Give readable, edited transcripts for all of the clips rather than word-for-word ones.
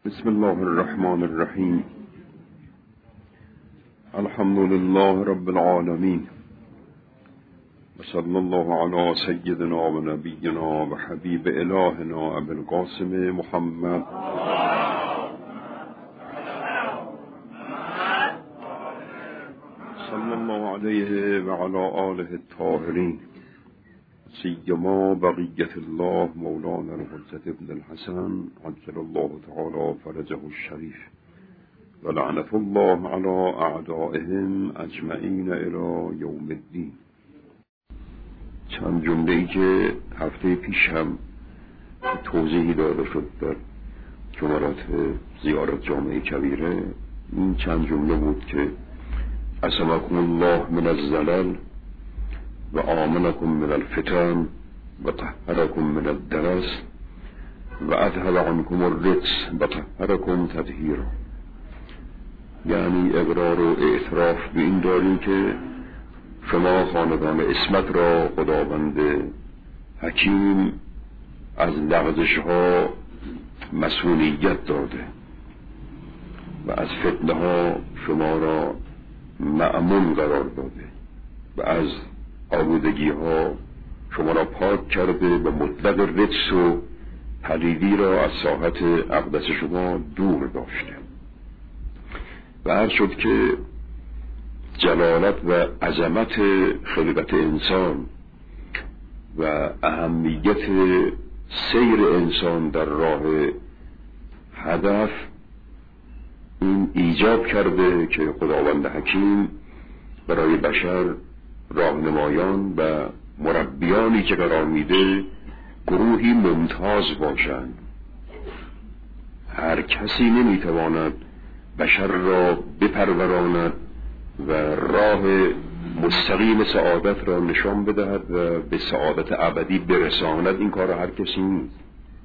بسم الله الرحمن الرحیم. الحمد لله رب العالمین و صلی الله علی سیدنا و نبینا و حبیب الهنا ابی القاسم محمد صلی الله علیه و علی آله الطاهرین، سیما بقیت الله مولانا الحجة ابن الحسن عجل الله تعالی فرجه الشریف و لعنت الله علی اعدائهم اجمعین الی یوم الدین. چند جمله‌ای که هفته پیش هم توضیحی داده شد در جملات زیارت جامعه کبیره، این چند جمله بود که عصمکم الله من الزلل و آمنکم من الفتن و طهرکم من الدنس و اذهب عنکم الرجس و طهرکم تطهیرا. یعنی اقرار و اعتراف به این داریم که شما خاندان عصمت را خداوند حکیم از لغزش ها مسئولیت داده و از فتنه ها شما را مأمون قرار داده و از آلودگی ها شما را پاک کرده و مطلق رجس و پلیدی را از ساحت اقدس شما دور داشته. و عرض شد که جلالت و عظمت خلقت انسان و اهمیت سیر انسان در راه هدف این ایجاب کرده که خداوند حکیم برای بشر راهنمایان و مربیانی که قرار میده گروهی ممتاز باشند. هر کسی نمیتواند بشر را بپروراند و راه مستقیم سعادت را نشان بدهد و به سعادت ابدی برساند. این کار هر کسی نیست.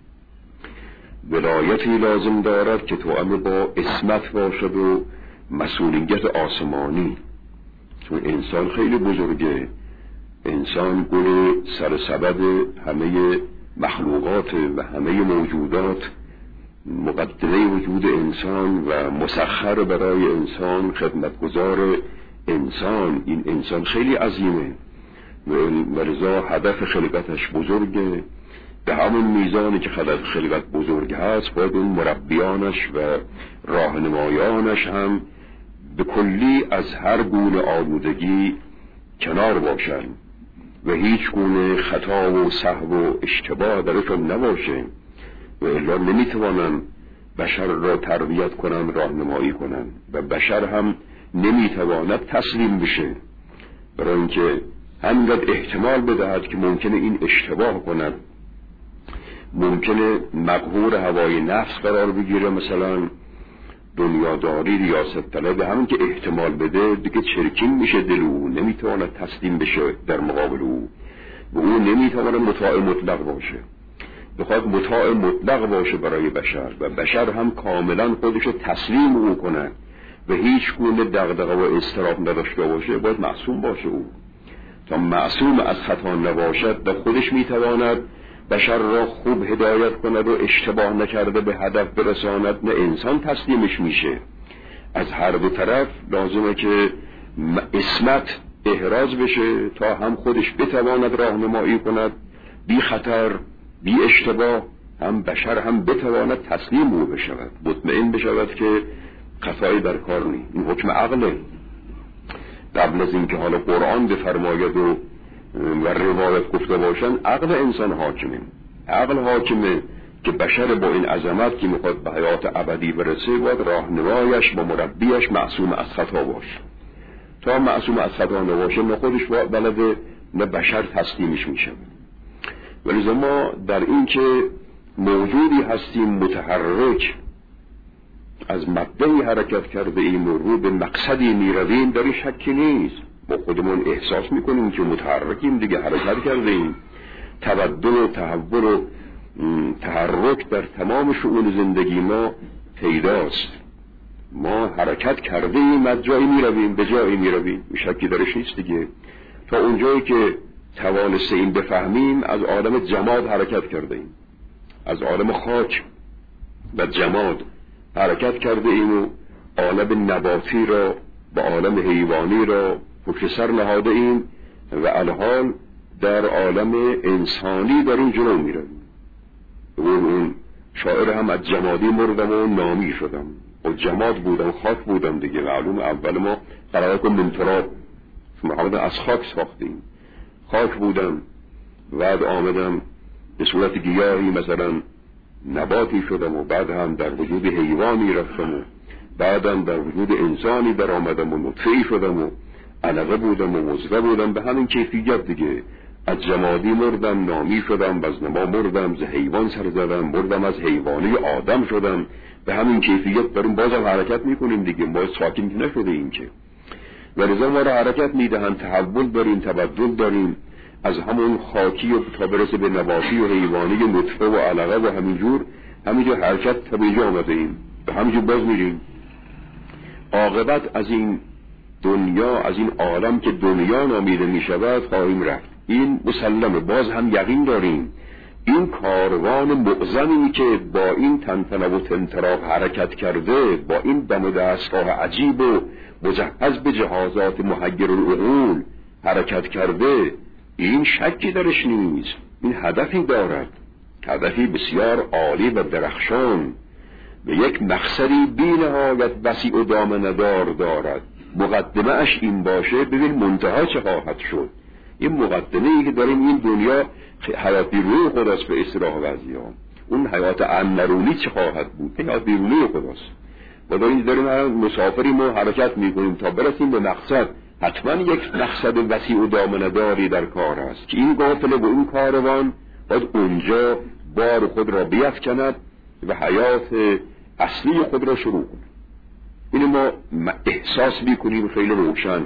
ولایتی لازم دارد که توأم با عصمت باشد و مسئولیت آسمانی، چون انسان خیلی بزرگه. انسان گل سرسبد همه مخلوقات و همه موجودات، مقدمه وجود انسان و مسخر برای انسان، خدمتگزار انسان. این انسان خیلی عظیمه و لذا هدف خلقتش بزرگه. به همون میزانی که خلقت بزرگ هست باید اون مربیانش و راهنمایانش هم به کلی از هر گونه آلودگی کنار باشن و هیچ گونه خطا و سهو و اشتباه درشون نباشه و الا نمیتوانن بشر را تربیت کنن، راهنمایی کنن و بشر هم نمیتواند تسلیم بشه، برای اینکه همینقدر احتمال بدهد که ممکنه این اشتباه کند، ممکنه مقهور هوای نفس قرار بگیره، مثلا دنیاداری، ریاست طلب، همین که احتمال بده دیگه چرکین میشه دل او، نمیتواند تسلیم بشه در مقابل او و او نمیتواند مطاع مطلق باشه. بخواد مطاع مطلق باشه برای بشر و بشر هم کاملا خودشو تسلیم او کنه و هیچ گونه دغدغه و اضطراب نداشته باشه، باید معصوم باشه. او تا معصوم از خطا نباشد و خودش میتواند بشر را خوب هدایت کند و اشتباه نکرده به هدف برساند، نه انسان تسلیمش میشه. از هر دو طرف لازمه که عصمت احراز بشه تا هم خودش بتواند راهنمایی کند بی خطر بی اشتباه، هم بشر هم بتواند تسلیم او بشود، مطمئن بشود که خطایی در کار نیست. این حکم عقله. قبل از اینکه حالا قرآن بفرماید و روایت گفته باشن، عقل انسان حاکمه. عقل حاکمه که بشر با این عظمت که میخواد به حیات ابدی برسه باید راهنمایش و مربیش معصوم از خطا باشه. تا معصوم از خطا نباشه نه خودش بلده نه بشر تسلیمش میشه. ولی ما در این که موجودی هستیم متحرک، از مبدأی حرکت کرده ایم و رو به مقصدی میرویم، در این شکی نیست. با خودمون احساس میکنیم که متحرکیم دیگه، حرکت کرده ایم. تبدل و تحول و تحرک در تمام شؤون زندگی ما پیداست. ما حرکت کرده ایم، از جایی میرویم به جایی میرویم، شکی درش نیست دیگه. تا اونجایی که توانسته این بفهمیم از عالم جماد حرکت کرده ایم، از عالم خاک و جماد حرکت کرده ایم و عالم نباتی را و عالم حیوانی را پشت سر نهاده ایم و الحال در عالم انسانی در این جلو میرویم. اون شاعر هم از جمادی مردم و نامی شدم و جماد بودم، خاک بودم دیگه. معلوم اول ما خلقکم من تراب، محمد از خاک ساختیم، خاک بودم، بعد آمدم به صورت گیاهی مثلا نباتی شدم و بعد هم در وجود حیوانی رفتم و بعدم در وجود انسانی در آمدم و نطفه‌ای شدم و علقه بودم و مضغه بودم. به همین کیفیت دیگه از جمادی مردم، نامی شدم، از نما مردم، ز حیوان سر زدم، مردم، از حیوانی آدم شدم. به همین کیفیت داریم بازم حرکت میکنیم دیگه. ما ساکن نشده این که و لذا ما را حرکت میدهند، تحول داریم، تبدل داریم، از همون خاکی و تا برسه به نباتی و حیوانی، نطفه و علقه و همینجور حرکت طبیعی آمده ایم، به همینجور باز میریم. عاقبت از این دنیا، از این عالم که دنیا نامیده میشود خواهیم رفت. این مسلمه. باز هم یقین داریم این کاروان معظمی که با این تنتنه و تنتراق حرکت کرده، با این دم و دستگاه عجیب و مجهز به جهازات محیر العقول حرکت کرده، این شکی درش نیست. این هدفی دارد، هدفی بسیار عالی و درخشان، به یک مقصدی بی نهایت وسیع و دامنه‌دار دارد. مقدمه اش این باشه، ببین منتها چه خواهد شد. این مقدمه ای که داریم، این دنیا حیات بیرونی خداست به اصطلاح بعضی‌ها. اون حیات اندرونی چه خواهد بود؟ حیات بیرونی خداست. و داریم مسافری ما حرکت میکنیم تا برسیم به مقصد. حتما یک مقصد وسیع و دامنه‌داری در کار است که این قافله و این کاروان باید اونجا بار خود را بیفکند و حیات اصلی خود را شروع کند. اینو ما احساس میکنیم خیلی روشن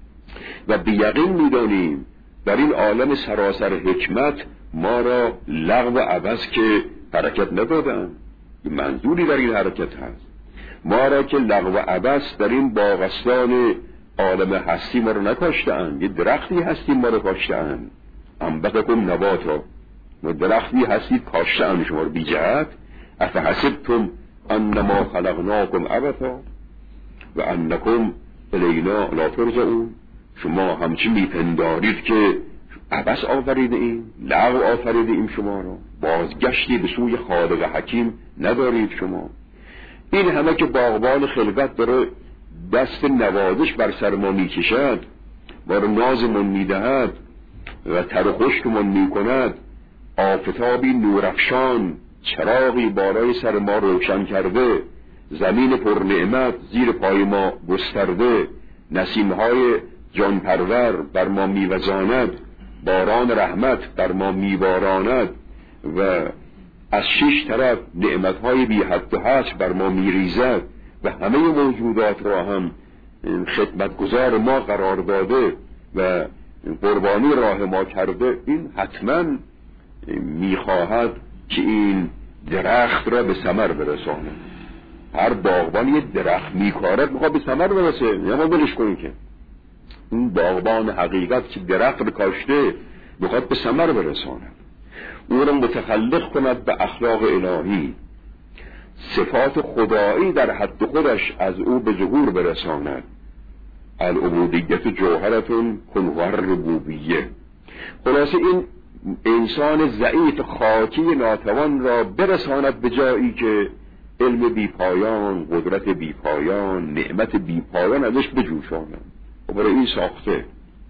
و بیقین میدانیم در این عالم سراسر حکمت ما را لغو و عبث که حرکت ندادن. منظوری در این حرکت هست. ما را که لغو و عبث در این باغستان عالم هستی ما را نکاشتن. یه درختی هستی ما را کاشتن. انبتکم نباتا، و درختی هستید کاشتن شما را بی جهت. افحسبتم انما خلقناکم عبثا و انکم الینا لا ترجعون. شما همچین میپندارید که عبث آفریده ایم، لغو آفریده ایم، شما را بازگشتی به سوی خالق حکیم ندارید شما. این همه که باغبان خلقت داره دست نوازش بر سر ما میکشد، ما را نازمون میدهد و تر و خشکمون میکند، آفتابی نورافشان چراغی بالای سر ما روشن کرده، زمین پر نعمت زیر پای ما گسترده، نسیمهای جان پرور بر ما میوزاند، باران رحمت بر ما میباراند و از 6 طرف نعمتهای بی حد و حصر بر ما میریزد و همه موجودات را هم خدمتگزار ما قرار داده و قربانی راه ما کرده. این حتما میخواهد که این درخت را به ثمر برسانه. هر باغبان یه درخت میکارد میخواد به ثمر برسه، یا ما بلش کنیم که اون باغبان حقیقت که درخت رو کاشته میخواد به ثمر برساند، او را متخلق کند به اخلاق الهی، صفات خدایی در حد خودش از او به ظهور برساند. العبودیت جوهرتون کنور ربوبیه. خلاصه این انسان ضعیف خاکی ناتوان را برساند به جایی که علم بیپایان، قدرت بیپایان، نعمت بیپایان ازش بجوشاند. و برای این ساخته.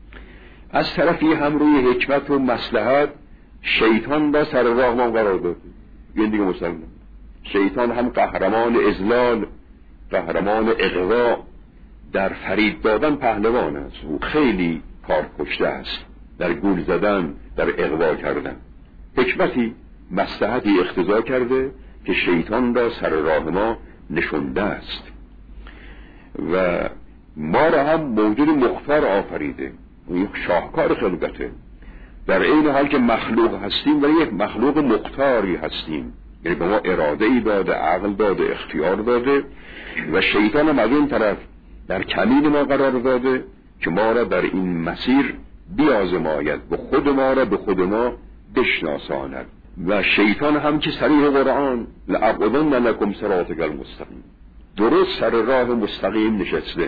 از طرفی هم روی حکمت و مصلحت شیطان را سر راه ما قرار داده. این دیگه مسلم. شیطان هم قهرمان اذلال، قهرمان اغوا، در فرید دادن پهلوان است. او خیلی کار کشته است در گول زدن، در اغوا کردن. حکمتی، مصلحتی اقتضا کرده که شیطان را سر راه ما نشونده است و ما را هم موجود مختار آفریده. این شاهکار خلقته. در این حال که مخلوق هستیم ولی یک مخلوق مختاری هستیم، یعنی به ما اراده ای داده، عقل داده، اختیار داده و شیطان هم از این طرف در کمین ما قرار داده که ما را در این مسیر بیازماید و خود ما را به خود ما بشناساند. و شیطان هم که صریح قرآن لأقعدن لکم صراطک المستقیم، درست سر راه مستقیم نشسته،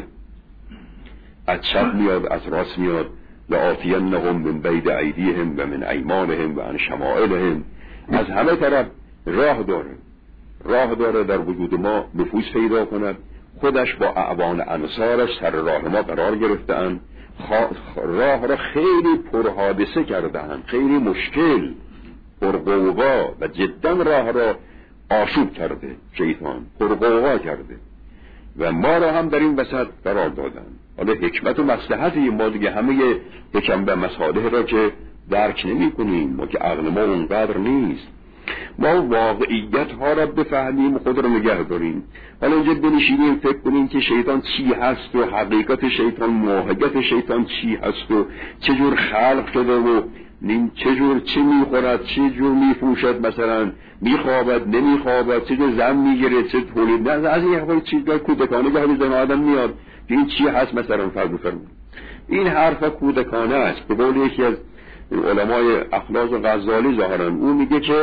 از چپ میاد از راست میاد، لآتینهم من بین ایدیهم و من ایمانهم و عن شمائلهم، از همه طرف راه داره در وجود ما نفوذ پیدا کند. خودش با اعوان انصارش سر راه ما قرار گرفته‌اند، راه را خیلی پرحادثه کرده‌اند، خیلی مشکل، پرغوغا، و جدا راه را آشوب کرده شیطان، پرغوغا کرده و ما را هم در این وسط قرار دادن. حالا حکمت و مصلحتی ما دیگه همه حکم و مصالح را که درک نمی کنیم، ما که عقل ما اونقدر نیست، ما واقعیت ها را بفهمیم، خود را نگه داریم. حالا اینجا بنشینیم فکر کنیم که شیطان چی هست و حقیقت شیطان، ماهیت شیطان چی هست و چجور خلق شده و چجور چه میخورد، چجور میفروشد، مثلا میخوابد نمیخوابد، چجور زن میگیره، چه تولید، نه از این حرفای چیزای کودکانه که همین زن آدم میاد که این چی هست مثلا فرمود. این حرفا کودکانه است. به قول یکی از علمای اخلاص و غزالی ظاهرا اون میگه که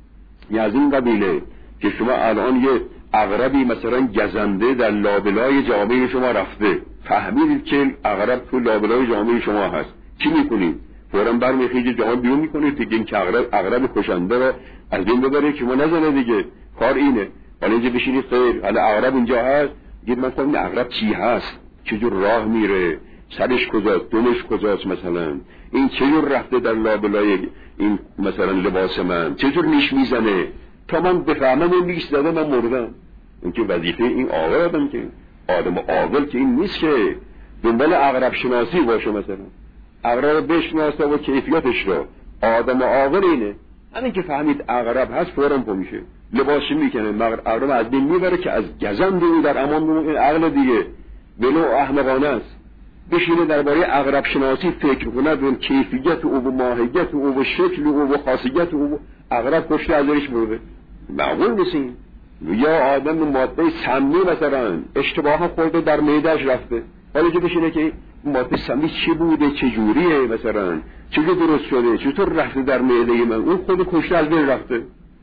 از این قبیله که شما الان یه عقربی مثلا گزنده در لابلای جامعه شما رفته، فهمیدید که عقرب تو لابلای جامعه شما هست، چی میکنید؟ فوراً برمیخیزید جامعه بیرون میکنید دیگه، این که عقرب کشنده را از دین ببرید که ما نزنه دیگه، کار اینه. حالا اینجا بشینید خیر، حالا عقرب اینجا هست، گید من فهمید عقرب چی هست، چجور راه میره، سرش کجاست، دمش کجاست، مثلا این چجور رفته در لابلای این مثلا لباس من، چجور نیش میزنه تا من بفهمم این نیش زده من مردم. این که وظیفه این آقا که آدم عاقل که این نیست که دنبال عقرب شناسی باشه، مثلا عقرب بشناسه و کیفیتش را. آدم عاقل اینه، همین که فهمید عقرب هست فوراً پا میشه، لباسش میکنه، عقرب از بین میبره که از گزند او در امان بمونه. این عقل دیگه ولو احمقانه است، بشینه درباره عقرب شناسی فکر کنه، به کیفیت او و ماهیت او و شکل او و خاصیت او. عقرب کشته ازش برده، معقول نیستین. یا آدم ماده سمی مثلا اشتباها خورده در معده‌اش رفته، حالا که بشینه که ماده سمی چی بوده، چه جوریه، مثلا چجور درست شده، چطور رفته در معده من، اون خود کشته از بین رفته.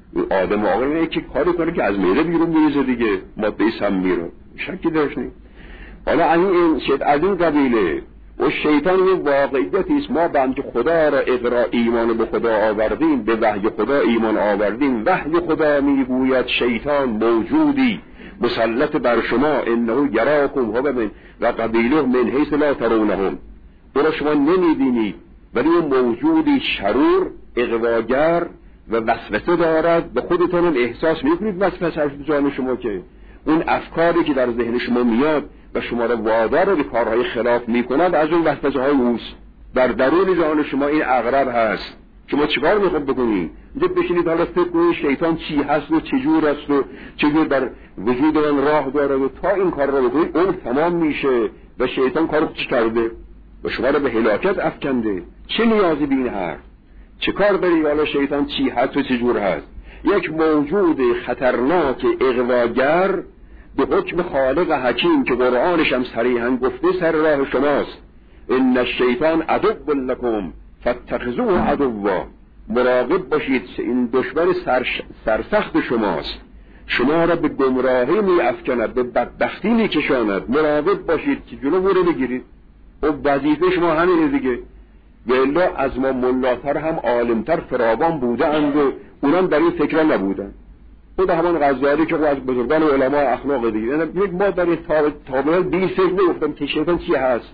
آدم عاقل اینه که کاری کنه که از معده بیرون بریزه دیگه ماده سمی رو، شکی داشت نیست. حالا از این قبیله و شیطان یه واقعیتی است. ما بند خدا را اقرا ایمان به خدا آوردیم، به وحی خدا ایمان آوردیم. وحی خدا میگوید شیطان موجودی مسلط بر شما، انه یراکم هو و قبیله من حیث لا ترونهم، برای شما نمیبینید ولی اون موجودی شرور، اغواگر و وسوسه دارد. به خودتون احساس میکنید وسوسه از جان شما، که اون افکاری که در ذهن شما میاد و شما را وادار به کارهای خلاف میکند از اون وسوسه های اوست. در درون جان شما این عقرب هست. شما چیکار میخواد بکنید؟ اینجا بشینید حالا فکر کنید شیطان چی هست و چجور است و چجور در وجود من راه داره و تا این کار را بکنید اون تمام میشه و شیطان کارو چی کرده و شما را به هلاکت افکنده. چه نیازی به این حرف؟ چه کار داری؟ حالا شیطان چی هست و چجور هست؟ یک موجود خطرناک اغواگر به حکم خالق حکیم که قرآنش هم صریحاً گفته سر راه شماست. ان الشیطان عدو لکم فاتخذوه عدوا، مراقب باشید این دشمن سرسخت شماست، شما را به گمراهی می افکند، به بدبختی می کشاند. مراقب باشید که جلو رو بگیرید. و وظیفه شما همینه دیگه. و الا از ما ملاتر هم عالمتر فراوان بوده اند و اونم در این فکر نبودن. خود همان غزالی که از بزرگان علماء اخلاق دیگه، یک ما در این تابعه بی فکر نگفتم که شیطان چی هست،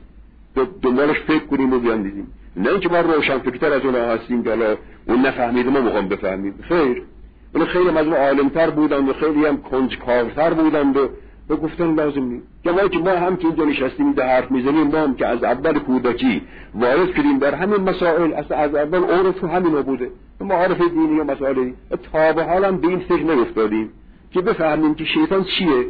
دنبالش فکر کنیم و بیاندیزیم. نه اینکه ما روشن فکرتر از اونها هستیم که حالا اون نفهمیده ما میخوام بفهمید. خیر، اون خیلی از ما عالمتر بودند و خیلی هم کنجکاوتر بودند و گفتن لازم نیست. که ما هم که اینجا نشستیم ده حرف میزنیم، ما هم که از اول کودکی وارد کردیم در همین مسائل، از اول عرف همین بوده، معارف دینی و مسائلی، تا به حال هم به این فکر نیفتادیم که بفهمیم که شیطان چیه،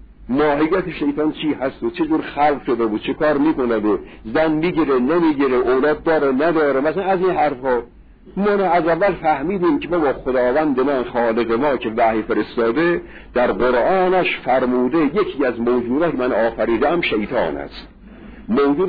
ماهیت شیطان چی هست و چجور خلق شده و چه کار میکنه و زن میگیره نمیگیره، اولاد داره نداره، مثلا از این حرفا. ما از اول فهمیدیم که با خداوند من خالق ما که وحی فرستاده در قرآنش فرموده یکی از موجودات من آفریدم شیطان است، موجود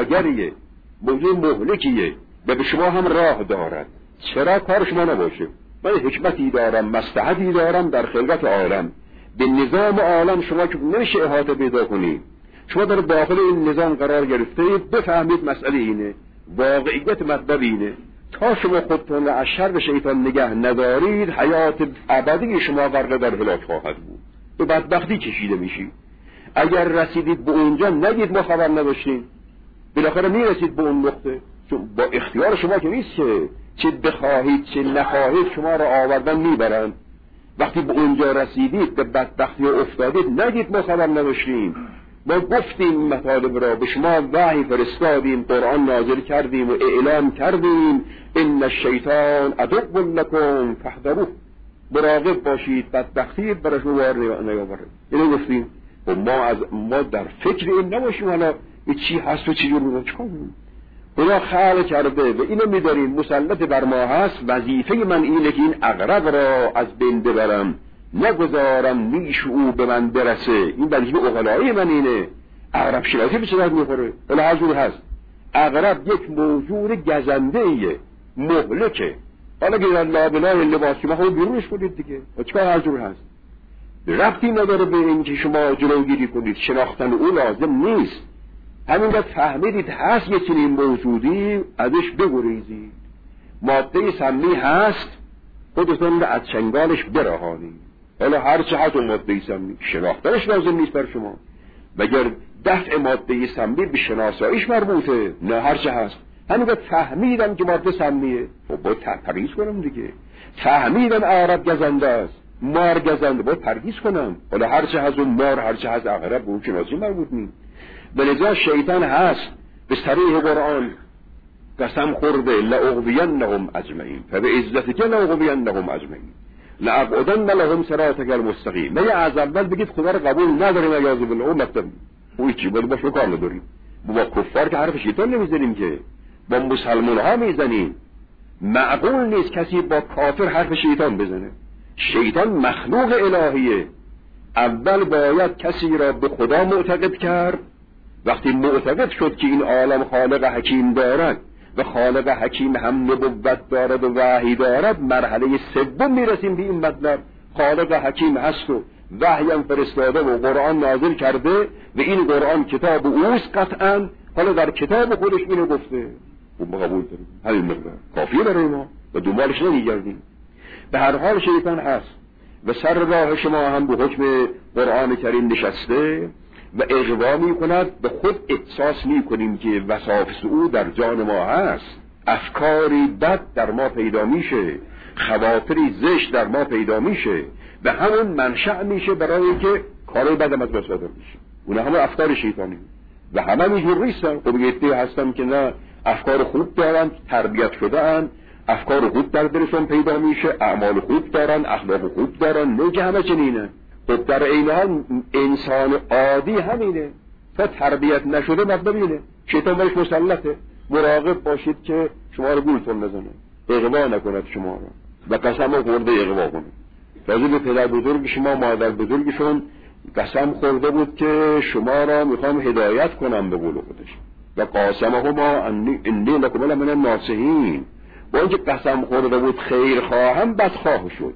اغواگریه، موجود مهلکیه و به شما هم راه دارد. چرا کار شما نباشه؟ من حکمتی دارم، مصلحتی دارم در خلقت عالم. به نظام عالم شما که نمیشه احاطه پیدا کنید. شما در داخل این نظام قرار گرفتید، بفهمید مسئله اینه، واقعیت مطلب اینه. تا شما خودتون از شر شیطان نگه ندارید، حیات ابدی شما غرق در هلاک خواهد بود، به بدبختی کشیده میشید. اگر رسیدید به اونجا نگید ما خبر نداشتیم، بالاخره میرسید به اون نقطه، چون با اختیار شما که نیست که چه بخواهید چه نخواهید شما را آوردن میبرن. وقتی به اونجا رسیدید به بدبختی افتادید، نگید ما خبر نداشتیم، ما گفتیم مطالب را، به شما وحی فرستادیم، قرآن نازل کردیم و اعلام کردیم ان الشیطان عدو لکم فاحذروه، مراقب باشید بدبختی برای شما نیاورد. اینو گفتیم. و ما در فکر این نباشیم حالا چی هست و چی جور چیکار کنیم. خدا خلق کرده و اینو می‌داریم مسلط بر ما هست. وظیفه من اینه که این عقرب را از بین ببرم، نگذارم نیش او به من برسه. این وظیفه عقلایی من اینه. عقرب شناسی به چه درد می‌خوره؟ حالا هر جور هست. عقرب یک موجود گزنده‌ایه، مهلکه. حالا که در لابلای لباس شما خود بیرونش کنید دیگه، چیکار هر جور هست. ربطی نداره به اینکه شما جلوگیری کنید، شناختن او لازم نیست. همینقدر فهمیدید هست یه چنین موجودی، ازش بگریزید. ماده سمی هست، خودتون رو از چنگالش برهانید. حالا هر چه هست ماده سمی، شناختنش لازم نیست بر شما. مگر دفع ماده سمی به شناساییش مربوطه؟ نه، هر چه هست. همینقدر فهمیدم که ماده سمیه، خب باید پرهیز کنم دیگه. فهمیدم عقرب گزنده است، مار گزنده، باید پرهیز کنم. حالا هر چه هست و مار، هر چه هست عقرب به اون شناسی مربوط نیست. بلذا شیطان هست به صریح قرآن قسم خورده لأغوینهم اجمعین، فبعزتک لأغوینهم اجمعین لأقعدن لهم صراطک المستقیم. نه از اول بگید خدا رو قبول نداریم عیاذ بالله، اون مطلب اوی چی باید باشه کار نداریم. با کفار که حرف شیطان نمیزنیم، که با مسلمان ها میزنیم. معقول نیست کسی با کافر حرف شیطان بزنه. شیطان مخلوق الهیه. اول باید کسی را به خدا معتقد کرد. وقتی معتقد شد که این عالم خالق حکیم دارد و خالق حکیم هم نبوت دارد و وحی دارد، مرحله سوم میرسیم به این مطلب. خالق حکیم هست و وحی هم فرستاده و قرآن نازل کرده و این قرآن کتاب اوست قطعا. حالا در کتاب خودش اینو گفته و ما قبول داریم، همین مقدار کافیه برای ما و دنبالش نمیگردیم. به هر حال شیطان هست و سر راه شما هم به حکم قرآن کریم نشسته و اغوا می کند. به خود احساس می کنیم که وساوس او در جان ما هست. افکاری بد در ما پیدا میشه، خواطری زشت در ما پیدا میشه و همون منشأ میشه برای اینکه کارهای بد از ما صادر میشه. اون همه افکار شیطانی و همه اینجور نیستن. خب یه هستن که نه، افکار خوب دارن، تربیت شده ان، افکار خوب در دلشون پیدا میشه، اعمال خوب دارن، اخلاق خوب دارن، نه که همه چنینه. خب در این حال انسان عادی همینه، تا تربیت نشده مطلب اینه. شیطان برش مسلطه. مراقب باشید که شما رو گولتون نزنه، اغوا نکند شما رو و قسم خورده اغوا کنه. راجع به پدر بزرگ شما، مادر بزرگشون قسم خورده بود که شما را میخوام هدایت کنم به قول خودش و قاسمهما انی لکم لمن الناصحین. با اینکه قسم خورده بود خیر خواهم، بدخواه شد.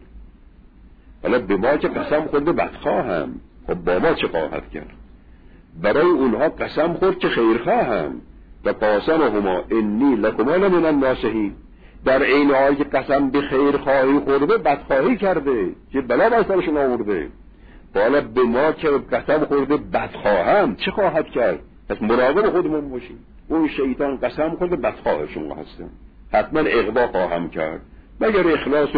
حالا به ما که قسم خورده بدخواهم، خب با ما چه خواهد کرد؟ برای اونها قسم خورد که خیر خواهم و قاسمهما انی لکم لمن الناصحین. در این حال که قسم به خیر خواهی خورده، بدخواهی کرده که بلا بر سرشون آورده. حالا به ما که قسم خورده بدخواهم چه خواهد کرد؟ پس مراقب خودمون باشیم. اون شیطان قسم خورده بدخواه شما هستم، حتما اغوا خواهم کرد. مگر اخلاص و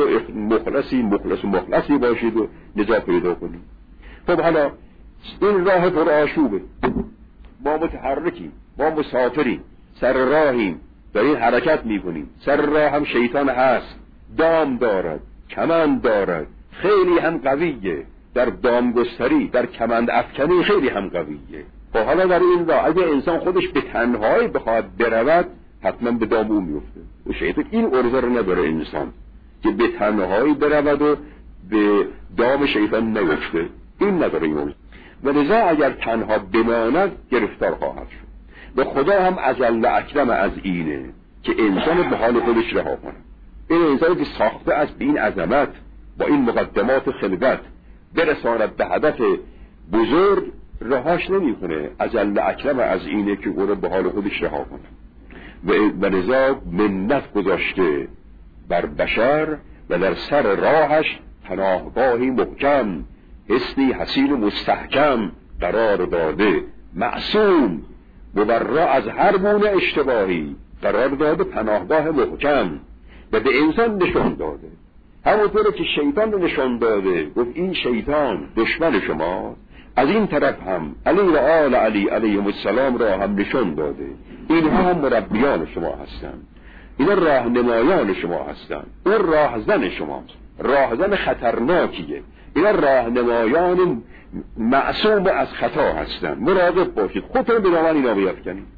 مخلصی باشید و نجات پیدا کنید. خب حالا این راه پر آشوبه، ما متحرکیم، ما مسافریم، سر راهیم، داریم حرکت میکنیم. سر راه هم شیطان هست، دام دارد، کمند دارد، خیلی هم قویه. در دامگستری، در کمند افکنی خیلی هم قویه. خب حالا در این راه اگه انسان خودش به تنهایی بخواد برود، حتما به دام او میفته. و شیطان این ارزه رو نداره انسان که به تنهایی برود و به دام شیطان نیفته. این نداره این ارزه. و لذا اگر تنها بماند گرفتار خواهد شد. و خدا هم اجل اکرم از اینه که انسان به حال خودش رها کنه. این انسانی که ساخته است به این عظمت با این مقدمات خلقت برساند به هدف بزرگ، رهاش نمیکنه. اجل اکرم از اینه که او را به حال خودش رها کنه و لذا منت گذاشته بر بشر و در سر راهش پناهگاهی محکم، حصنی حصین مستحکم قرار داده، معصوم مبرا از هر گونه اشتباهی قرار داده، پناهگاه محکم و به انسان نشان داده. همونطور که شیطان رو نشان داده، گفت این شیطان دشمن شما، از این طرف هم علی و آل علی علیهم السلام را هم نشان داده. اینها هم مربیان شما هستند، اینا راهنمایان شما هستند. اون راهزن شماست، راهزن خطرناکیه. اینا راهنمایان معصوم از خطا هستند. مراقب باشید، خودتون به دامن اینا بیفکنید،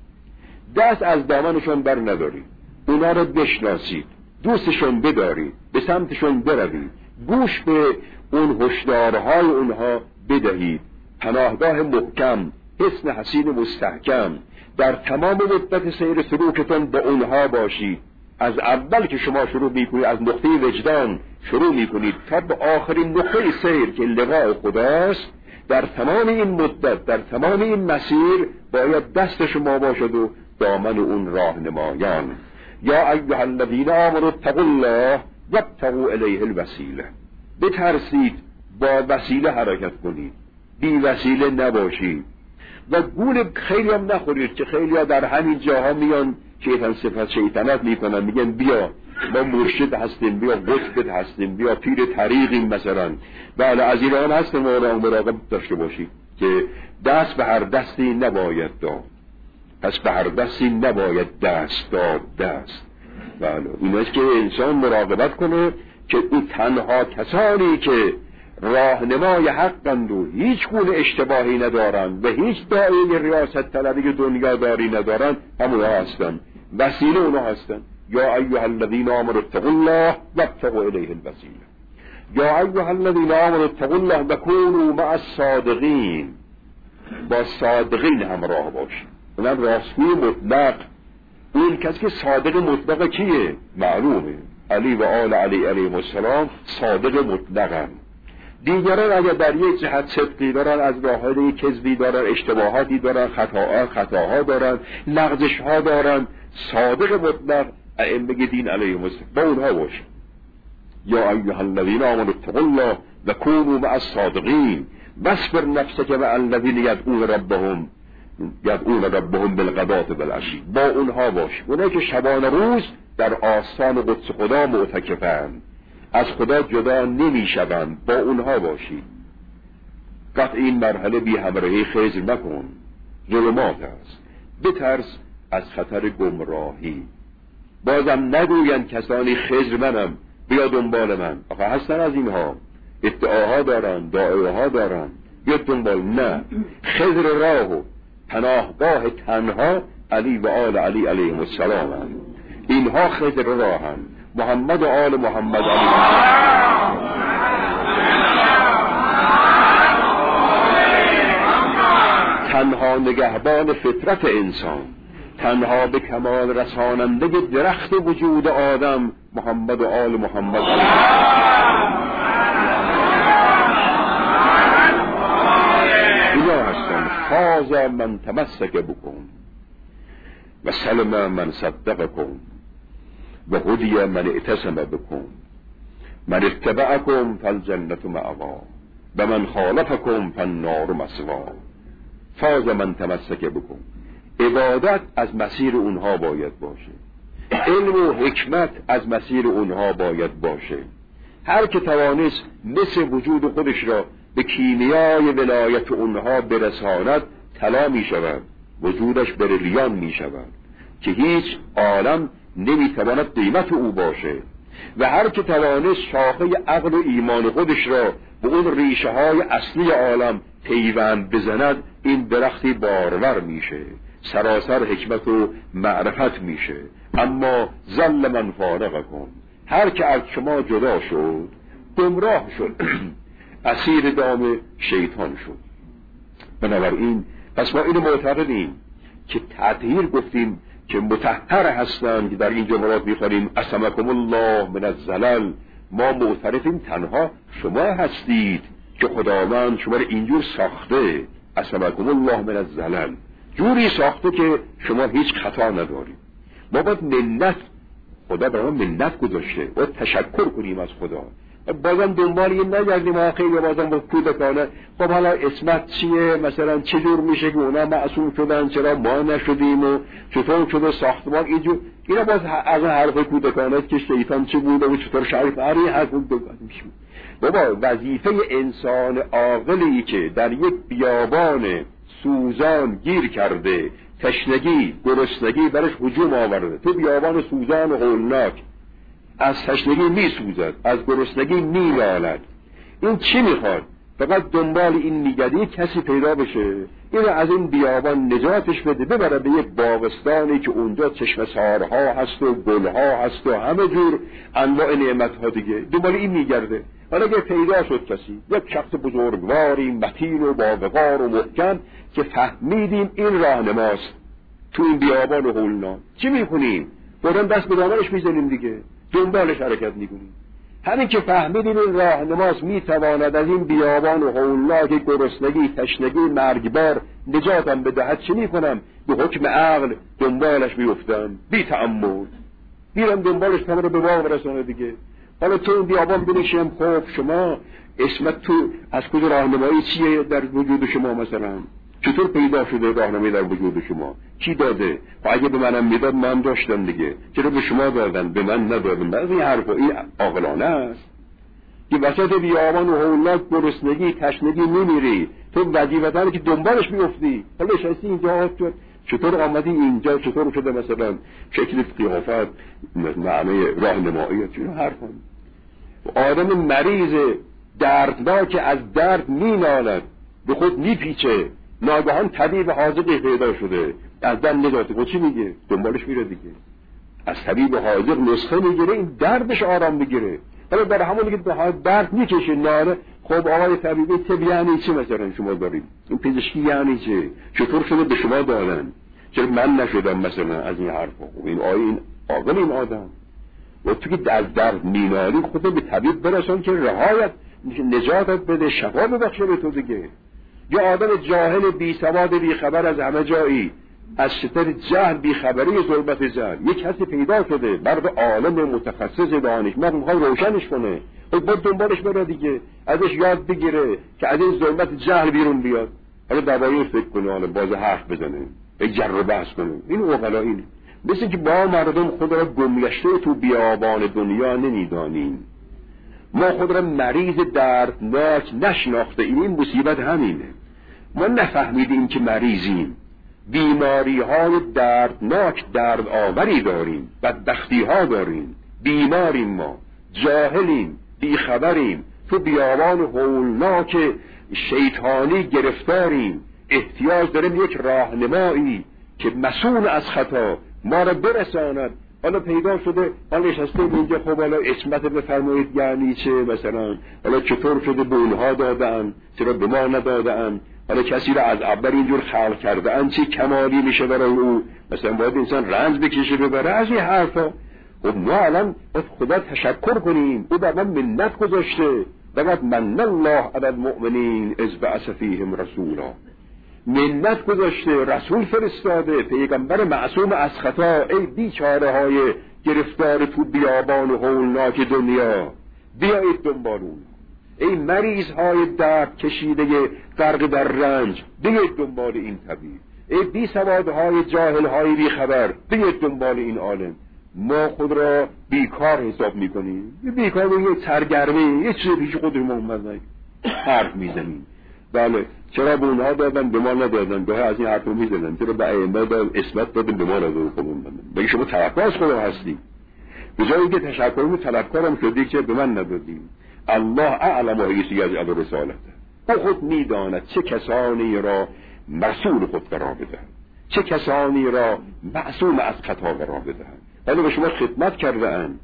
دست از دامنشون بر ندارید، اونا رو بشناسید، دوستشون بدارید، به سمتشون بروید، گوش به اون هشدارهای اونها بدهید. پناهگاه محکم، حصن حصین مستحکم، در تمام مدت سیر سلوکتون با اونها باشید. از اول که شما شروع میکنید از نقطه وجدان شروع میکنید تا به آخرین نقطه سیر که لقاء خداست، در تمام این مدت، در تمام این مسیر باید دست شما باشد و دامن اون راهنمایان. یا ایها الذین آمنوا اتقوا الله وابتغوا الیه الوسیله. بترسید، با وسیله حرکت کنید، بی وسیله نباشید و گول خیلی هم نخورید که خیلی ها در همین جاها میان شیطان صفت شیطنت میکنن، میگن بیا ما مرشد هستیم، بیا قطب هستیم، بیا پیر طریقیم مثلا. بله از ایران هستیم، مراقب داشته باشید که دست به هر دستی نباید داد، پس به هر دستی نباید دست داد دست. بله ایناست که انسان مراقبت کنه که او تنها کسانی که راهنمای حقند و هیچ گونه اشتباهی ندارند و هیچ داعی ریاست طلبی دنیا داری ندارند، همون هستند، وسیله اونا هستند. یا ایها الذین آمنوا اتقوا الله وابتغوا الیه الوسیله. یا ایها الذین آمنوا اتقوا الله وکونوا مع الصادقین. با صادقین همراه باشید. اونم راستگوی مطلق. اون کسی که صادق مطلق کیه؟ معلومه، علی و آل علی علیهم السلام صادق مطلقن. دیگران اگر در یک جهت صدقی دارن، از راههای کذبی دارن، اشتباهاتی دارن، خطاها دارن، لغزشها دارن، صادق مطلق ائمه دین علیهم السلام با اونها باشه. یا ایها الذین آمنوا اتقوا الله وکونوا مع الصادقین واصبر نفسک مع الذین یدعون ربهم بالغداة والعشی. با اونها باش، اونایی که شبانه روز در آستان قدس خدا معتکفند، از خدا جدا نمیشوند، با اونها باشید. قطع این مرحله بی همراهی خضر نکن، ظلمات است. بترس از خطر گمراهی. بازم نگویند کسانی خضر منم بیا دنبال من. آخه هستن از اینها، ادعاها دارن، دعاها دارن، بیا دنبال. نه، خضر راه و پناهگاه تنها علی و آل علی علیهم السلام هم. اینها خضر راه هم. محمد و آل محمد علیه تنها نگهبان فطرت انسان، تنها به کمال رساننده درخت وجود آدم، محمد و آل محمد اینا هستن. فاز من تمسک بکن و سلم من صدقکم و هدی من اعتصم بکن. من اتبعکم فالجنة مأوا و من خالفکم فالنار مثوا. فاز من تمسک بکن. عبادت از مسیر اونها باید باشه، علم و حکمت از مسیر اونها باید باشه. هر که توانست مثل وجود خودش را به کیمیای ولایت اونها برساند طلا می شود، وجودش بریلیان می شود که هیچ عالم نمی تواند قیمت او باشه. و هر که توانست شاخه عقل و ایمان خودش را به اون ریشه های اصلی عالم پیوند بزند، این درختی بارور میشه، سراسر حکمت و معرفت میشه. اما ظل من فارقکم، هر که از شما جدا شد گمراه شد، اسیر دام شیطان شد. بنابراین پس ما اینو معتقدیم که تطهیر گفتیم که مطهر هستند که در این جملات می‌خوانیم اسمکم الله من الزلل، ما معترفیم تنها شما هستید که خداوند شما رو اینجور ساخته، اسمکم الله من الزلل، جوری ساخته که شما هیچ خطا ندارید. ما باید منت، خدا به ما منت گذاشته، باید تشکر کنیم از خدا. بازم دنبال این نگردیم خیلی بازم با کودکانه خب حالا اسمت چیه، مثلا چه جور میشه که اونا معصوم شدن چرا ما نشدیم و چطور شده ساختمان اینجور، اینا باز از حرف کودکانه که شیطان چه بوده و چطور شریف حرف میشه. بابا وظیفه انسان عاقلی که در یک بیابان سوزان گیر کرده، تشنگی گرسنگی برش هجوم آورده، تو بیابان سوزان و هولناک، از تشنگی می سوزد، از گرسنگی می نالد، این چی میخواد؟ فقط دنبال این میگرده کسی پیدا بشه اینو از این بیابان نجاتش بده، ببره به یک باغستانی که اونجا چشمه سارها هست و گلها هست و همه جور انواع نعمتها دیگه، دنبال این میگرده. حالا اگه پیدا شد کسی، یک شخص بزرگواری متین و باوقار و محکم که فهمیدیم این راهنماست تو این بیابان و هولناک، چی میکنیم؟ بردن دست به دامنش میزنیم دیگه، دنبالش حرکت میکنیم. همین که فهمیدیم این راهنماست میتواند از این بیابان و هولناک گرسنگی تشنگی مرگبار نجاتم بدهد، چی میکنم؟ به حکم عقل دنبالش میفتم، بی تأمل میرم دنبالش تا رو به باغ برسانه دیگه. حالا تو این بیابان بنشیم، خب شما اسمت تو از کجا راهنمایی چیه در وجود شما؟ مثلا چطور پیدا شده راهنمایی در وجود شما؟ کی داده؟ و اگه به منم میداد من داشتم دیگه، چرا به شما دادن به من ندادن؟ بعضی این حرفا این عاقلانه است که وسط بیابان و هولناک گرسنگی تشنگی میمیری، تو وظیفه‌ت که دنبالش میافتی. حالا نشستی اینجا، چطور آمدی اینجا؟ چطور شده مثلا شکل قیافت معنی راهنمایی؟ چه حرفا؟ آدم مریض دردناک از درد مینالد، به خود میپیچه، ناگهان طبیب حاذقی پیدا شده از درد نجات، خود چی میگه؟ دنبالش میره دیگه، از طبیب حاذق نسخه میگیره این دردش آرام بگیره. حالا در همونی که درد میکشه ناله، خب آقای طبیبی طب یعنی چی مثلا شما دارید؟ این پزشکی یعنی چه؟ چطور شده به شما دادن؟ چرا من نشدم مثلا از این حرفا؟ این این عاقل این آدم و تو که از درد مینالی خودت به طبیب برسان که رهایت نجاتت بده، شفا ببخشه به تو دیگه. یا آدم جاهل بی سواد بی خبر از همه جایی، از شتر جهل بی خبری ظلمت جهل، یک کسی پیدا شده مرد عالم متخصص دانشمند میخواد روشنش کنه، خب باید دنبالش بره دیگه، ازش یاد بگیره که از این ظلمت جهل بیرون بیاد. حالا درباره فکر کنه، حالا باز حرف بزنه، جر بحث کنه. این عقلا اینه. مثل که با مردم خود را گمگشته تو بیابان دنیا نمیدانیم، ما خود را مریض دردناک نشناخته این مصیبت همینه. ما نفهمیدیم که مریضیم، بیماری های دردناک درد آوری داریم، بدبختی ها داریم، بیماریم، ما جاهلیم، بیخبریم، تو بیابان هولناک شیطانی گرفتاریم، احتیاج داریم یک راهنمایی که مسئول از خطا ما را برساند. حالا پیدا شده، حالا نشسته اینجا، خب حالا اسمت بفرمایید یعنی چه مثلا؟ حالا چطور شده به اونها دادن چرا به ما ندادن؟ حالا کسی را از اول اینجور خلق کردن چه کمالی میشه برای او؟ مثلا باید انسان رنج بکشه ببره از این حرفا. خب ما الان باید خدا تشکر کنیم، او در من منت گذاشته، لقد من الله علی المؤمنین اذ بعث فیهم رسولا، منت گذاشته، رسول فرستاده، پیغمبر معصوم از خطا. ای بیچاره های گرفتار تو بیابان و هولناک دنیا، بیایید دنبال اون. ای مریض های درد کشیده غرق در رنج، بیایید دنبال این طبیب. ای بی سواد های جاهل های بی خبر، بیایید دنبال این عالم. ما خود را بیکار حساب میکنیم، بیکار و یه سرگرمی، یه چیز پیش خودمون اومدن حرف میزنیم. بله چرا به اونها دادن به ما ندادن؟ گاه از این حرف رو میزنن، چرا به ائمه دادن اسمت دادن به ما ندادن؟ خودمون دادن. بگه شما طلبکار از خدا هستی، به جای اینکه تشکر طلبکارم شدی که به من ندادیم. الله اعلم حیث یجعل رسالته، او خود میداند چه کسانی را مسئول خود قرار بدهد، چه کسانی را معصوم از خطا قرار بدهد. ولی به شما خدمت کرده‌اند،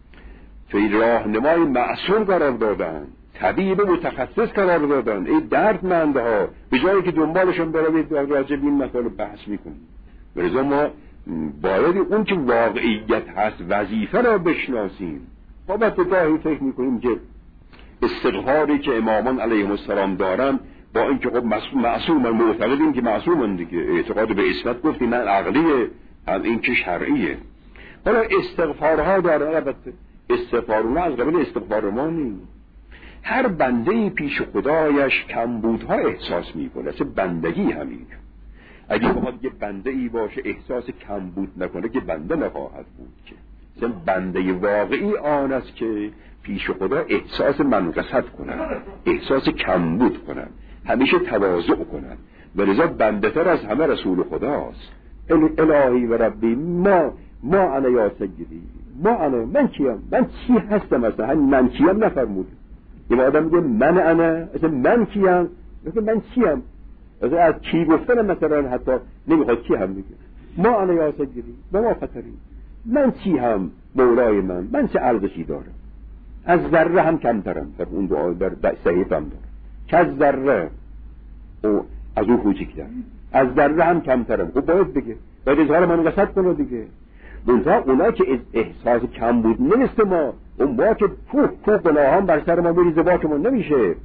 توی راهنمای معصوم قرار دادن، طبیب متخصص قرار دادن. ای دردمندها، به جایی که دنبالشون بروید راجع به این مسائل بحث میکنیم. برای ما باید اون که واقعیت هست وظیفه را بشناسیم. ما گاهی فکر میکنیم که استغفاری که امامان علیهم السلام دارن، با اینکه خب معصومن، معتقدیم که معصومن دیگه، اعتقاد به عصمت گفتیم، من عقلیه هم این که شرعیه. حالا استغفارها داره، البته استغفارونه از قبیل استغفار ما نیست. هر بنده‌ای پیش خدایش کمبودها احساس میکنه، اصلا بندگی همین. اگه بخواد یه بنده‌ای باشه احساس کمبود نکنه که بنده نخواهد بود. که اصلا بنده واقعی آن است که پیش خدا احساس منقصت کنن، احساس کمبود کنن، همیشه تواضع کنن. ولذا بنده تر از همه رسول خداست. الهی و ربی ما انا یا سیدی، من کیم، من چی هستم، اصلا همین من کیم نفرمود. یه آدم میگه من انا، اصلا من کیم، اصلا من چیم، اصلا از کی گفتن مثلا حتی نمیخواد کی هم میگه. ما انا یا سیدی و ما خطری، من چی هم مولای من چه ارزشی دارم، از ذره هم کمترم. در اون دعا در صحیفم دارم که از ذره او از او کوچیک‌تر، از ذره هم کمترم. او باید بگه، باید اظهار منقصت کنه دیگه. منتها اونا که احساس کم بود نمیسته ما که کوه گناهان بر سر ما میریزه، باکمون نمیشه.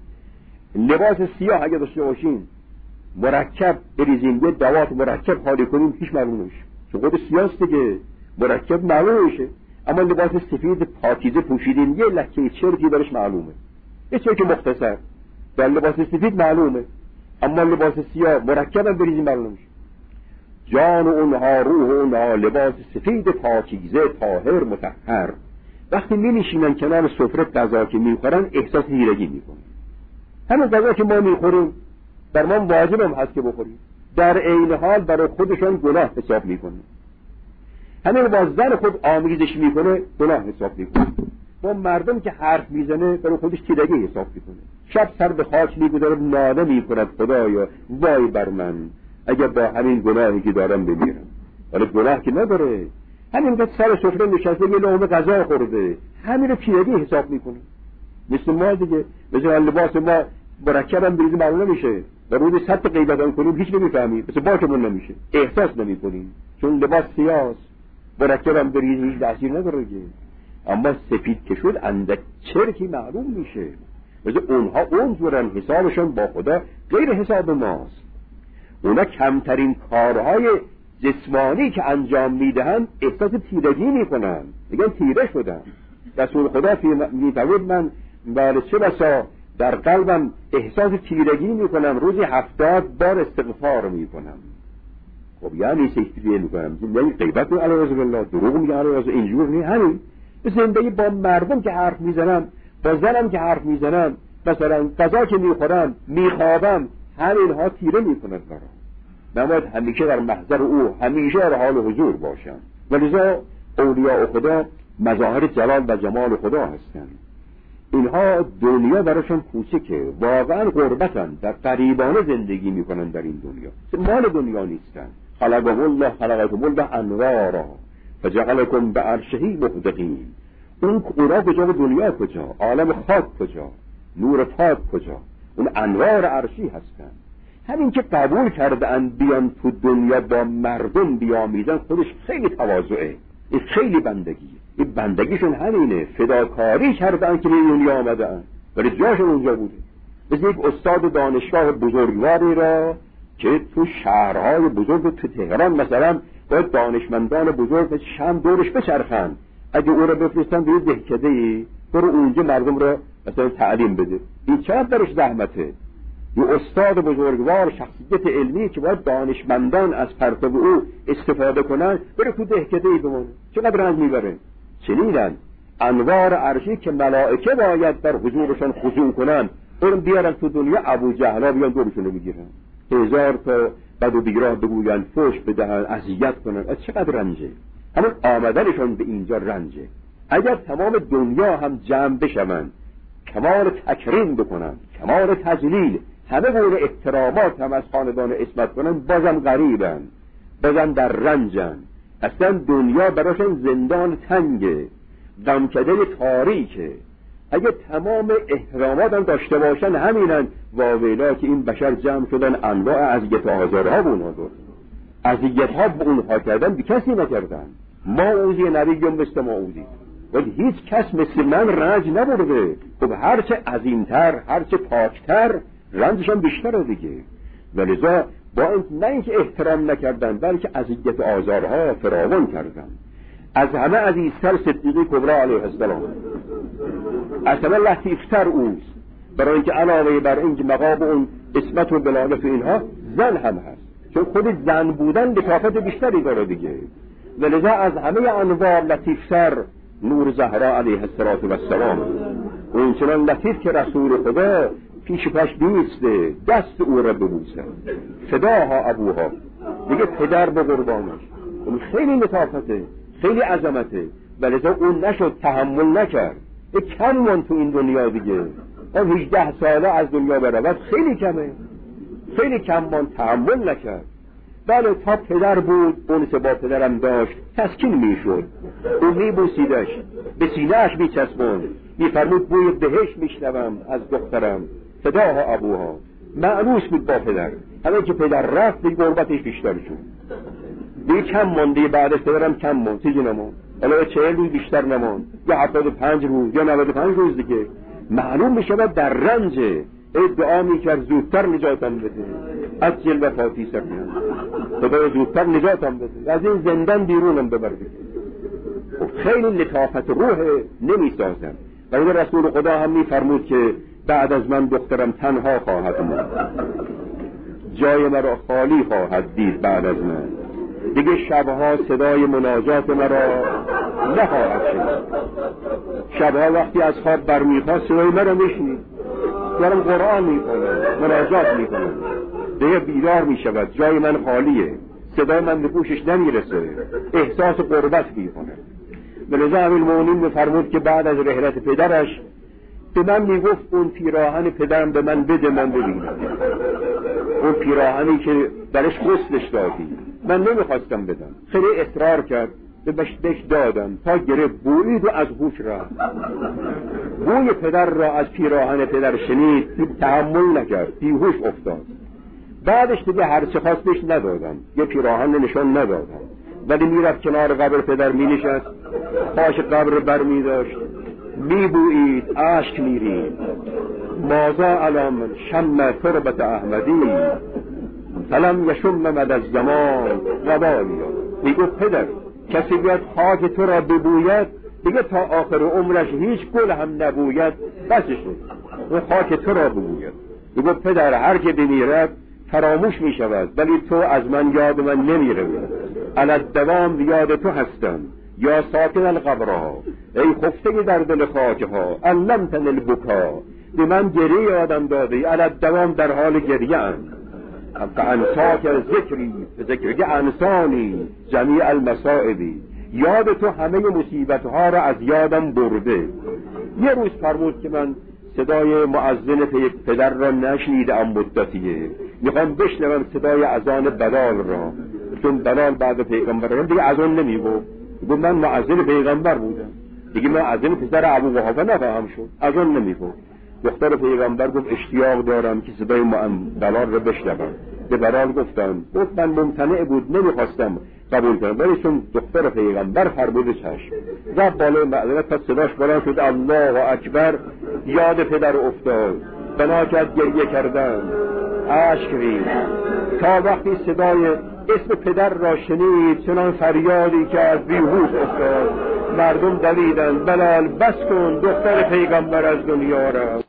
لباس سیاه اگه داشته باشیم مرکب بریزیم، یه دوات مرکب خالی کنیم، هیچ معلوم نمیشه، چون خود سیاست دیگه، مرکب معلوم میشه. اما لباس سفید پاکیزه پوشیدیم، یه لکه چرکی درش معلومه، یه چرک مختصر در لباس سفید معلومه، اما لباس سیاه مرکب هم بریزیم معلوم میشه. جان اونها، روح اونها، لباس سفید پاکیزه طاهر مطهر. وقتی می‌نشینن کنار سفره غذا که می‌خورن احساس هیرگی می‌کنن. همین غذا که ما می‌خوریم در ما واجب هم هست که بخوریم، در عین حال برای خودشان گناه حساب می‌کنن. همین با زن خود آمیزش می‌کنه گناه حساب می‌کنه. با مردم که حرف میزنه برای خودش تیرگی حساب می‌کنه. شب سر به خاک می‌گذاره، ناله می‌کند خدایا وای بر من اگر با همین گناهی که دارم بمیرم. ولی گناه که نداره، همین که سر سفره نشسته یه لقمه غذا خورده، همین رو پیرگی حساب میکنه. مثل ما دیگه، مثل لباس ما مرکبم بریزی معلوم نمیشه و روی سطح غیبتان کنیم هیچ نمیفهمیم، مثل باکمون نمیشه، احساس نمیکنیم، چون لباس سیاست، مرکبم بریزی هیچ تأثیر نداره دیگه. اما سفید که شد اندک چرکی معلوم میشه. مثل اونها اونجورن، حسابشون با خدا غیر حساب ماست. اونا کمترین کارهای جسمانی که انجام میدهن احساس تیرگی میکنن، میگن تیره شدن. رسول خدا میفرمود من بله چه بسا در قلبم احساس تیرگی میکنم، روزی 70 بار استغفار میکنم. خب یعنی سیکتریه میکنم، یعنی غیبت رو علیه بالله، دروغ میگه علیه بالله، اینجور نیست. همین زندگی با مردم که حرف میزنم، با زنم که حرف میزنم، مثلا غذا که میخورم، میخوابم، همینها تیره میکنند برام. نباید همیشه در محضر او، همیشه در حال حضور باشم. ولذا اولیاء خدا مظاهر جلال و جمال خدا هستند. اینها دنیا براشون کوچکه، واقعا غربتن، در غریبانه زندگی میکنن در این دنیا، مال دنیا نیستن. خلقهم الله انوارا فجعلکم بعرشه محدقین. اونا کجا و دنیا کجا؟ عالم خاک کجا؟ نور پاک کجا؟ اون انوار عرشی هستن. همین که قبول کرده اند بیان تو دنیا با مردم بیامیزن، خودش خیلی تواضعه، این خیلی بندگیه. این بندگیشون همینه، فداکاری کردن که به دنیا آمدن، ولی جاشون اونجا بوده. مثل یک استاد دانشگاه بزرگواری را که تو شهرهای بزرگ، تو تهران مثلا باید دانشمندان بزرگ شم دورش بچرخن، اگه او را بفرستن به یه دهکده‌ای برو اونجا مردم را مثلا تعلیم بده، این چقدر درش زحمته. یه استاد بزرگوار، شخصیت علمی که باید دانشمندان از پرتو او استفاده کنن، بره تو دهکده‌ای بمونه، چقدر رنج میبره. چنینن انوار عرشی که ملائکه باید در حضورشان خضوع کنن، اون بیارن تو دنیا ابو جهلا بیان دورشون بگیرن، 1000 تا بد و بیراه بگوین، فحش بدهن، اذیت کنن. از چقدر رنجه. همون آمدنشون به اینجا رنجه. اگر تمام دنیا هم جمع بشون، کمال تکریم بکنن، کمال تجلیل، همه گونه احترامات هم از خاندان عصمت کنن، بازم غریبن، بازم در رنجن. اصلا دنیا براشون زندان تنگه، دمکده تاریکه. اگه تمام احترامات هم داشته باشن، همینن واویلا که این بشر جمع شدن انواع اذیت و آزارها به اونها دارن. اذیت‌ها به اونها کردن به کسی نکردن. ما اوزی نبی مثل ما اوزی و هیچ کس مثل من رنج نبرده. خب هرچه عظیمتر هرچه پاکتر رنجش هم بیشتره دیگه. ولذا با این نه اینکه احترام نکردن بلکه اذیت و آزارها فراوان کردن. از همه عزیزتر صدیقه کبری علیه السلام، از همه لطیفتر اوست، برای اینکه علاوه بر اینکه مقام اون عصمت و بلاغت و اینها زن هم هست، چون خود زن بودن لطافت بیشتری داره دیگه. ولذا از همه انواع لطیفتر نور زهرا علیه السلام، اون چنان لطیف که رسول خدا پیش پش بیسته دست او را ببوسه، فداها ابوها، دیگه پدر به قربانش. اون خیلی لطافته، خیلی عظمته. ولذا اون نشد، تحمل نکرد. کم من تو این دنیا دیگه، اون 18 ساله از دنیا برود خیلی کمه، خیلی کم من، تحمل نکرد. بله تا پدر بود، اون سه با پدرم داشت، تسکین میشد. اون میبوسیدش، به سینه‌اش میچسبوند، میفرمود بوی بهشت میشنوم از دخترم، فداها ابوها. معنوس بود با پدر. همه که پدر رفت دیگه غربتش بیشتر شد، دیگه کم مانده. بعدش پدرم کم ماند، چیزی نماند، حالا 40 روز بیشتر نماند، یا 75 روز یا 95 روز دیگه. معلوم میشود در رنج. ادعا میکرد زودتر نجاتم بده از جلوه فاتی سرم، خدا زودتر نجاتم بده، از این زندان بیرونم ببر بده. خیلی لطافت روح نمیسازم. و این رسول خدا هم میفرمود که بعد از من دخترم تنها خواهد ماند، جای مرا خالی خواهد دید. بعد از من دیگه شبها صدای مناجات مرا نخواهد شد. شبها وقتی از خواب برمیخواست صدای مرا میشنید، دارم قرآن میکنم، مناجات میکنم، دیگه بیدار میشود، جای من خالیه، صدای من به گوشش نمیرسه، احساس قربت میکنه. ولذا امیرالمومنین میفرمود که بعد از رحلت پدرش به من میگفت اون پیراهن پدرم به من بده من ببینم، اون پیراهنی که درش غسلش دادی. من نمیخواستم بدم، خیلی اصرار کرد، بهش دادم تا گرفت، بویید و از هوش رفت. بوی پدر را از پیراهن پدر شنید، تحمل نکرد، بیهوش افتاد. بعدش دیگه هر چه خواست بهش ندادم، یه پیراهن نشان ندادم، ولی میرفت کنار قبر پدر مینشست، پاش قبر بر میداشت، میبویید، اشک میرید، مازا علام شم تربت احمدی فلم یشم مد از زمان وبالی. میگو پدر کسی بیاد خاک تو را ببوید دیگه تا آخر عمرش هیچ گل هم نبوید، بسش اون خاک تو را ببوید. میگو پدر هر که بمیرد فراموش می شود، ولی تو از من یاد من نمی روید. الدوام یاد تو هستم یا ساکن القبرها، ای خفته در دل خاکها، علمتن البکا، به من گریه یادم داده، الدوام در حال گریه ام. انساک ذکری ذکرگه انسانی جمیع المصائبی، یاد تو همه مصیبتها را از یادم برده. یه روز فرمود که من صدای مؤذن پدر را نشنیدم مدتیه، میخوام بشنوم صدای اذان بلال را، چون بلال بعد پیغمبران دیگه اذان نمیگو. گفت من مؤذن پیغمبر بودم، دیگه من اذان پسر ابو قحافه نفهم شد، اذان نمیگو. دختر پیغمبر گفت اشتیاق دارم که صدای بلال را بشنوم. به بلال گفت من ممتنع بود، نمیخواستم قبول کنم، ولی چون دختر پیغمبر فرمود چشم. رفت بالای معذرت، پس صداش بلند شد الله اکبر، یاد پدر افتاد، بنا کرد گریه کردن، اشک ریخت، تا وقتی صدای اسم پدر را شنید چنان فریادی که از بیهوش افتاد. مردم دویدند بلال بس کن، دختر پیغمبر از دنیا رفت.